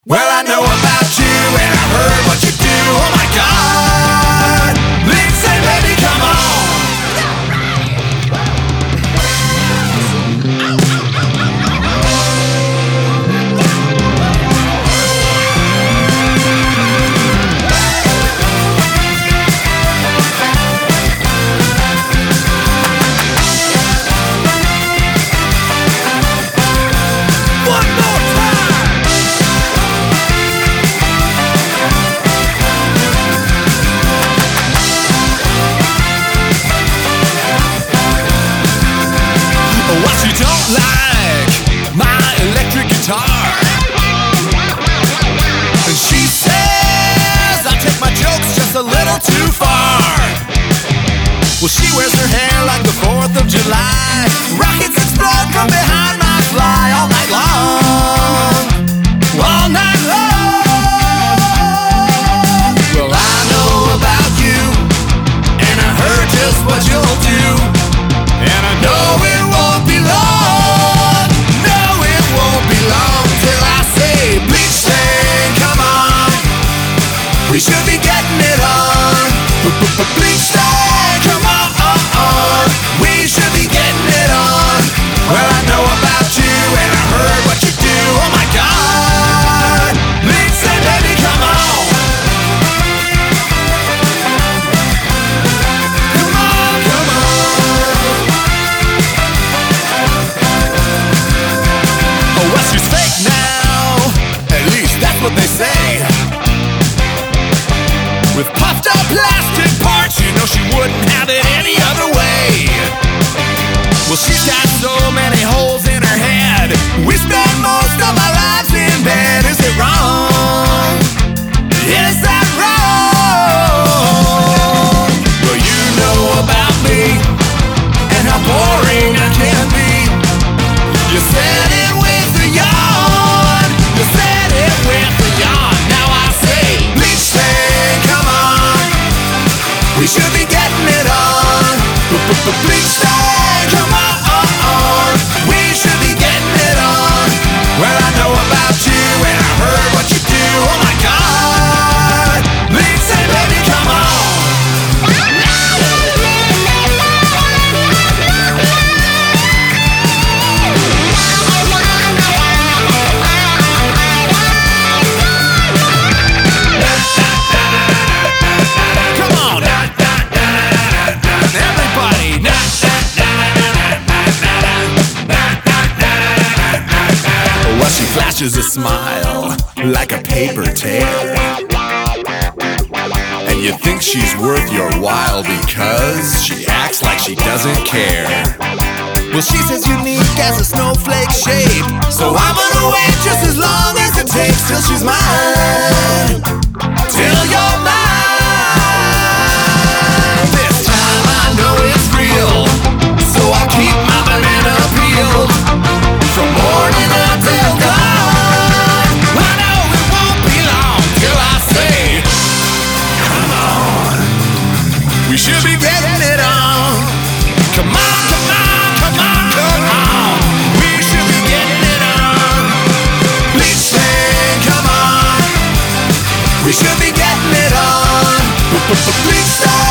Well, I know about you and I heard what you do. Oh my God, Lindsay, baby, come on. One more time. What you don't like, my electric guitar. And she says I take my jokes just a little too far. Well, she wears her hair like the 4th of July. Rockets explode from behind my fly all night long. All night long. Well, I know about you, and I heard just what you'll do. And I know it won't be long. No, it won't be long till I say, bleach thing, come on. We should be getting it on. Bleach thing, come on. We should be getting it on. Well, I know about you and I heard what you do. Oh my God, bleach thing, baby, come on. Come on, come on. Oh, well, she's fake now. At least that's what they say. With puffed up plastic parts, you know she wouldn't have it any other way. Well, she's got so many holes in her head. We spend most of our lives in bed. Is it wrong? Is that wrong? Well, you know about me and how boring I can be. You said it with a yawn. You said it with a yawn. Now I say, bleach thing, come on. We should be getting it on. Bleach thing, come on. We should be getting it on. Well, I know about you and I heard what you do. Oh my God, bleach thing, baby, come on. Come on, everybody. Well, she flashes a smile like a paper tear, and you think she's worth your while because she acts like she doesn't care. Well, she's as unique as a snowflake shape, so I'm gonna wait just as long as it takes till she's mine. Till you're mine. This time I know it's real, so I'll keep my banana peeled from morning until dawn. I know it won't be long till I say, come on. We should be getting it on. Come on, come on, come on, come on. We should be getting it on. Bleach thing, come on. We should be getting it on. Bleach thing.